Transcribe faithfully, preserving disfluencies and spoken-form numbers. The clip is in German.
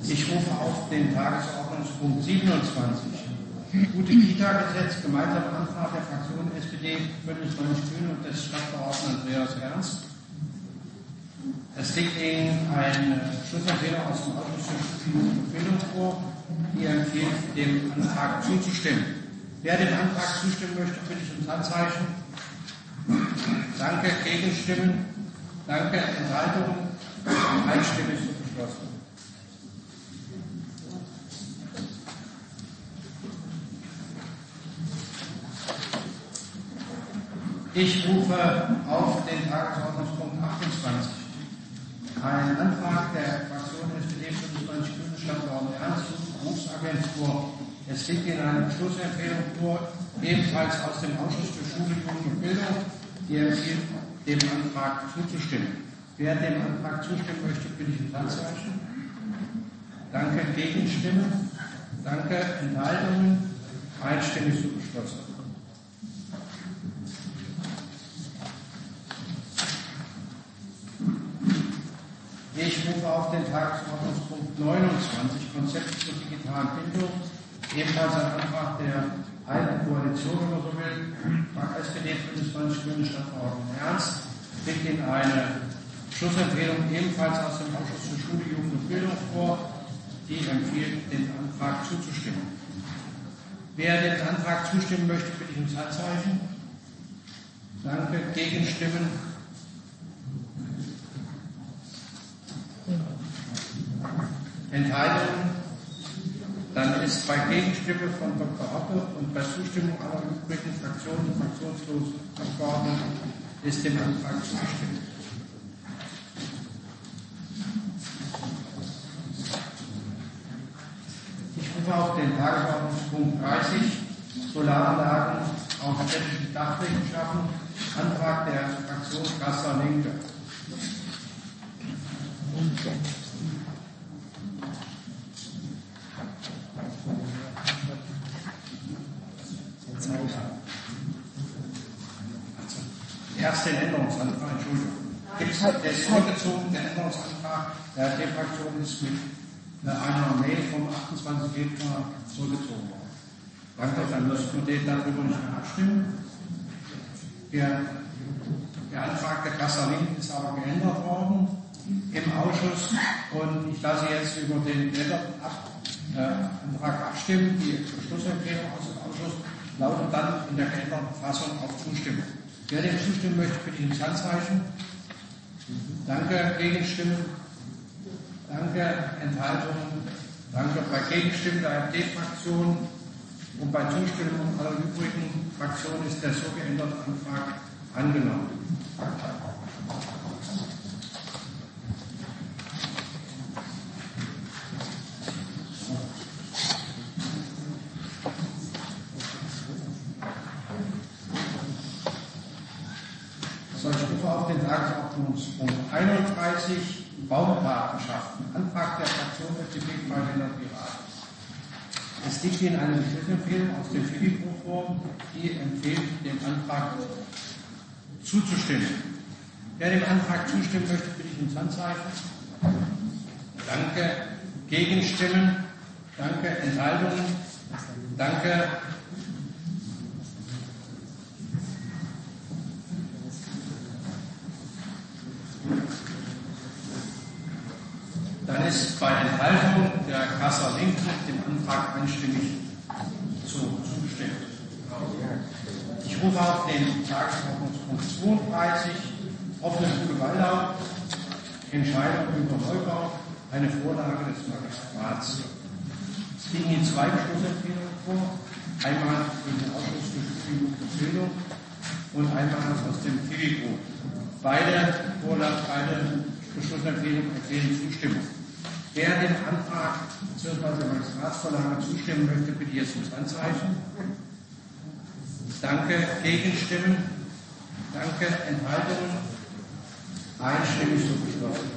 Ich rufe auf den Tagesordnungspunkt siebenundzwanzig. Gute Kita-Gesetz, gemeinsamer Antrag der Fraktionen S P D, Bündnis neunzig Grüne und des Stadtverordneten Andreas Ernst. Es liegt Ihnen eine Schlussempfehlung aus dem Ausschuss für Jugend und Bildung vor, die empfiehlt, dem Antrag zuzustimmen. Wer dem Antrag zustimmen möchte, bitte ich ums Handzeichen. Danke. Gegenstimmen? Danke. Enthaltungen? Einstimmig so beschlossen. Ich rufe auf den Tagesordnungspunkt achtundzwanzig. Ein Antrag der Fraktion S P D Bündnis neunzig Grüne Stadtverordneten Ernst, Berufsagentur. Es liegt Ihnen eine Beschlussempfehlung vor, ebenfalls aus dem Ausschuss für Schule, Jugend und Bildung, die empfiehlt, dem Antrag zuzustimmen. Wer dem Antrag zustimmen möchte, bitte ich ums Handzeichen. Danke. Gegenstimmen? Danke. Enthaltungen? Einstimmig so beschlossen. Ich rufe auf den Tagesordnungspunkt neunundzwanzig, Konzept zur digitalen Bildung, ebenfalls ein Antrag der alten Koalition, wenn man so will, S P D Bündnis neunzig Grüne Stadtverordneten Ernst, liegt Ihnen eine Schlussempfehlung ebenfalls aus dem Ausschuss für Schule, Jugend und Bildung vor, die empfiehlt, dem Antrag zuzustimmen. Wer dem Antrag zustimmen möchte, bitte ich ums Handzeichen. Danke. Gegenstimmen? Enthaltungen? Dann ist bei Gegenstimme von Doktor Hoppe und bei Zustimmung aller übrigen Fraktionen und fraktionslosen Abgeordneten ist dem Antrag zugestimmt. Ich rufe auf den Tagesordnungspunkt dreißig, Solaranlagen auf städtischen Dachflächen schaffen, Antrag der Fraktion Gasser-Linke. Erst den Änderungsantrag, Entschuldigung. Gibt es, der ist zurückgezogen, der Änderungsantrag der A T-Fraktion ist mit einer Mail vom achtundzwanzigsten Februar zurückgezogen worden. Danke, dann müssen wir darüber nicht mehr abstimmen. Der, der Antrag der Gasser-Linken ist aber geändert worden im Ausschuss und ich lasse jetzt über den geänderten Ab, äh, Antrag abstimmen. Die Beschlussempfehlung aus dem Ausschuss lautet dann in der geänderten Fassung auf Zustimmung. Wer dem zustimmen möchte, bitte ich ins Handzeichen. Danke. Gegenstimmen? Danke. Enthaltungen? Danke. Bei Gegenstimmen der A F D-Fraktion und bei Zustimmung aller übrigen Fraktionen ist der so geänderte Antrag angenommen. Auf den Tagesordnungspunkt einunddreißig, Baumpatenschaften, Antrag der Fraktion F D P, Freiländer Piraten. Es liegt Ihnen eine Beschlussempfehlung aus dem Fibibro vor, die empfiehlt, dem Antrag zuzustimmen. Wer dem Antrag zustimmen möchte, bitte ich ins Handzeichen. Danke. Gegenstimmen? Danke. Enthaltungen? Danke. Dann ist bei Enthaltung der Gasser-Linken dem Antrag einstimmig zu, zugestimmt. Ich rufe auf den Tagesordnungspunkt zweiunddreißig, offene Schule Waldau, Entscheidung über Neubau, eine Vorlage des Magistrats. Es liegen Ihnen zwei Beschlussempfehlungen vor, einmal für den Ausschuss für Schule, Jugend und Bildung und einmal aus dem Fibibro. Beide Vorlagen, beide Beschlussempfehlungen empfehlen Zustimmung. Wer dem Antrag bzw. der Magistratsvorlage zustimmen möchte, bitte jetzt ums Handzeichen. Danke. Gegenstimmen? Danke. Enthaltungen? Einstimmig so beschlossen.